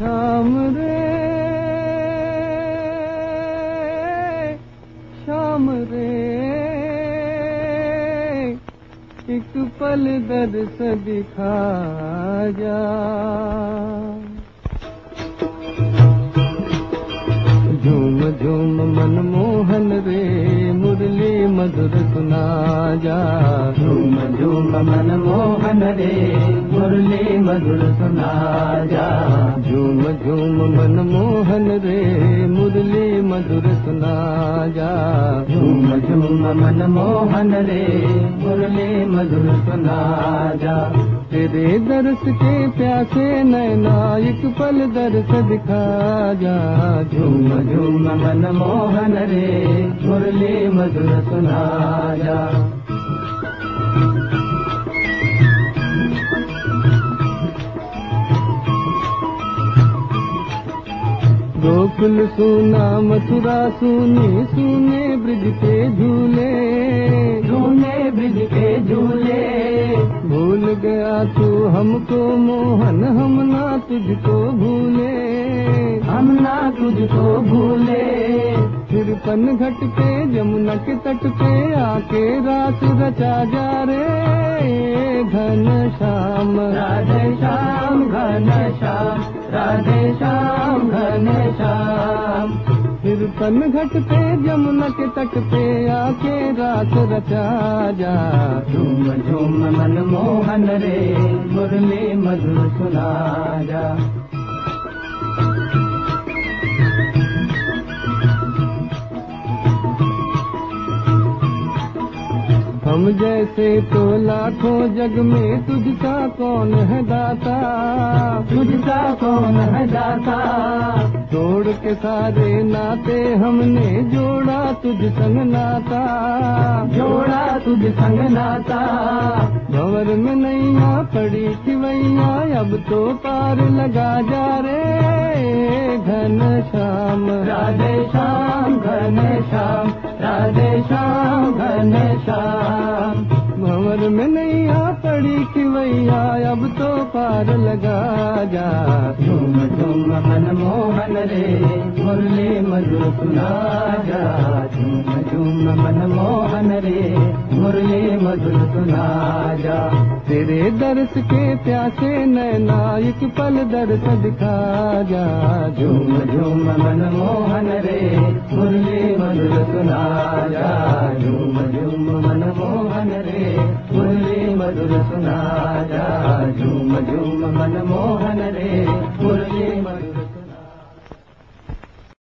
शाम रे शाम रे एक पल दर्श दिखा जा। झूम झूम मनमोहन रे मुरली मधुर सुना जा। झूम झूम मनमोहन रे मुरली मधुर सुना जा। झूम झूम मनमोहन रे मुरली मधुर सुना जा। झूम झूम मनमोहन रे मुरली मधुर सुना जा। तेरे दर्श के प्यासे नैना एक पल दर्श दिखा जा। झूम झूम मनमोहन रे मुरली मधुर सुना जा। गोकुल सुना मथुरा सुनी सुने ब्रिज के झूले। सुने ब्रिज के झूले भूल गया तू हमको मोहन हम ना तुझको भूले। हम ना तुझको भूले। फिर पनघट पे यमुना के तट पे आके रात रचा जा रे घन श्याम। राधे श्याम घन श्याम राधे श्याम घन श्याम। फिर पनघट पे यमुना के तट पे आके रात रचा जा। झूम झूम मनमोहन रे मुरली मधुर सुना जा। हम जैसे तो लाखों जग में तुझका कौन है दाता। तुझका कौन है दाता। तोड़ के सारे नाते हमने जोड़ा तुझ संग नाता। जोड़ा तुझ संग नाता। भंवर में नैया पड़ी खिवैया अब तो पार लगा जा रे घन श्याम। राधे श्याम घन श्याम राधे श्याम घन श्याम। भंवर में नैया पड़ी खिवैया अब तो पार लगा जा। झूम झूम मनमोहन रे मुरली मधुर सुना जा। झूम झूम मनमोहन रे मुरली मधुर सुना जा। तेरे दर्श के प्यासे नैना एक पल दर्श दिखा जा। झूम झूम मनमोहन रे मुरली मधुर सुना जा। झूम झूम मनमोहन रे मुरली मधुर सुना जा। झूम झूम मनमोहन रे